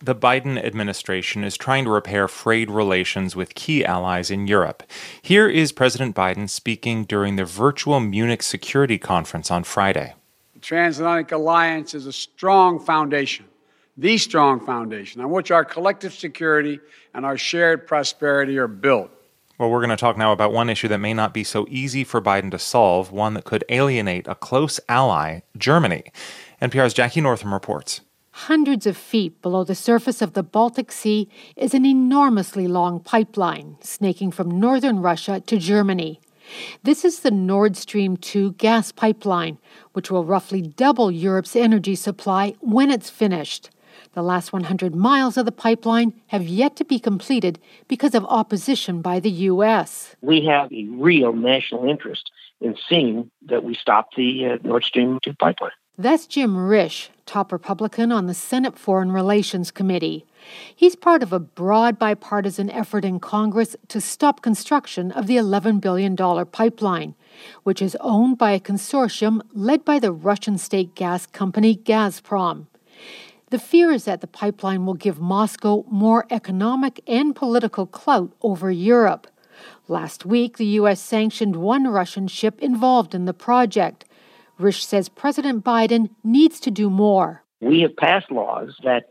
The Biden administration is trying to repair frayed relations with key allies in Europe. Here is President Biden speaking during the virtual Munich Security Conference on Friday. The transatlantic alliance is a strong foundation, the strong foundation on which our collective security and our shared prosperity are built. Well, we're going to talk now about one issue that may not be so easy for Biden to solve, one that could alienate a close ally, Germany. NPR's Jackie Northam reports. Hundreds of feet below the surface of the Baltic Sea is an enormously long pipeline snaking from northern Russia to Germany. This is the Nord Stream 2 gas pipeline, which will roughly double Europe's energy supply when it's finished. The last 100 miles of the pipeline have yet to be completed because of opposition by the U.S. We have a real national interest in seeing that we stop the Nord Stream 2 pipeline. That's Jim Risch, top Republican on the Senate Foreign Relations Committee. He's part of a broad bipartisan effort in Congress to stop construction of the $11 billion pipeline, which is owned by a consortium led by the Russian state gas company Gazprom. The fear is that the pipeline will give Moscow more economic and political clout over Europe. Last week, the U.S. sanctioned one Russian ship involved in the project. Risch says President Biden needs to do more. We have passed laws that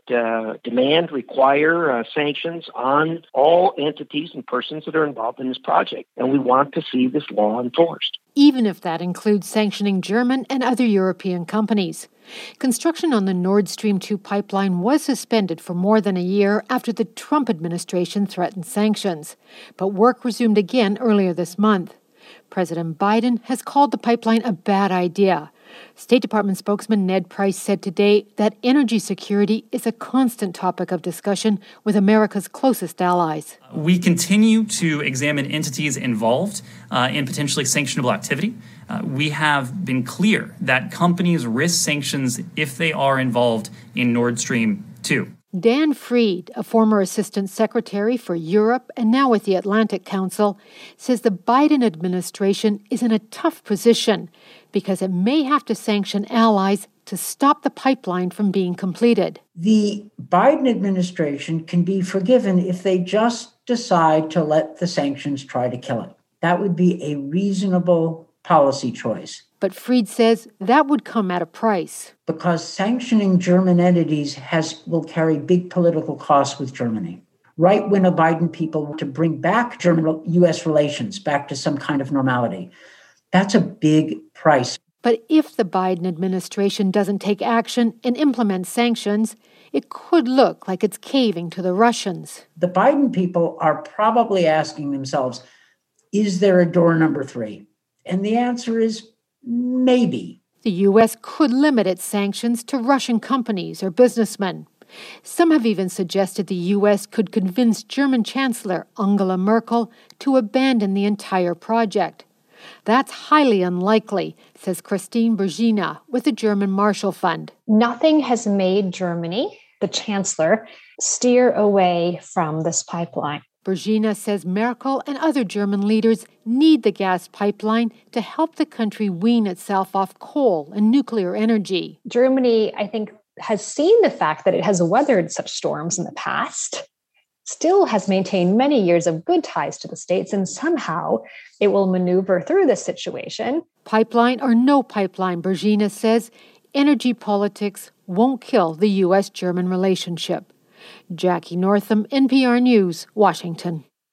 require sanctions on all entities and persons that are involved in this project, and we want to see this law enforced. Even if that includes sanctioning German and other European companies. Construction on the Nord Stream 2 pipeline was suspended for more than a year after the Trump administration threatened sanctions, but work resumed again earlier this month. President Biden has called the pipeline a bad idea. State Department spokesman Ned Price said today that energy security is a constant topic of discussion with America's closest allies. We continue to examine entities involved in potentially sanctionable activity. We have been clear that companies risk sanctions if they are involved in Nord Stream 2. Dan Fried, a former assistant secretary for Europe and now with the Atlantic Council, says the Biden administration is in a tough position because it may have to sanction allies to stop the pipeline from being completed. The Biden administration can be forgiven if they just decide to let the sanctions try to kill it. That would be a reasonable policy choice. But Fried says that would come at a price. Because sanctioning German entities will carry big political costs with Germany. Right when the Biden people want to bring back German-U.S. relations back to some kind of normality, that's a big price. But if the Biden administration doesn't take action and implement sanctions, it could look like it's caving to the Russians. The Biden people are probably asking themselves, is there a door number 3? And the answer is maybe. The U.S. could limit its sanctions to Russian companies or businessmen. Some have even suggested the U.S. could convince German Chancellor Angela Merkel to abandon the entire project. That's highly unlikely, says Christine Brezina with the German Marshall Fund. Nothing has made Germany, the Chancellor, steer away from this pipeline. Brezina says Merkel and other German leaders need the gas pipeline to help the country wean itself off coal and nuclear energy. Germany, I think, has seen the fact that it has weathered such storms in the past, still has maintained many years of good ties to the States, and somehow it will maneuver through this situation. Pipeline or no pipeline, Brezina says, energy politics won't kill the U.S.-German relationship. Jackie Northam, NPR News, Washington.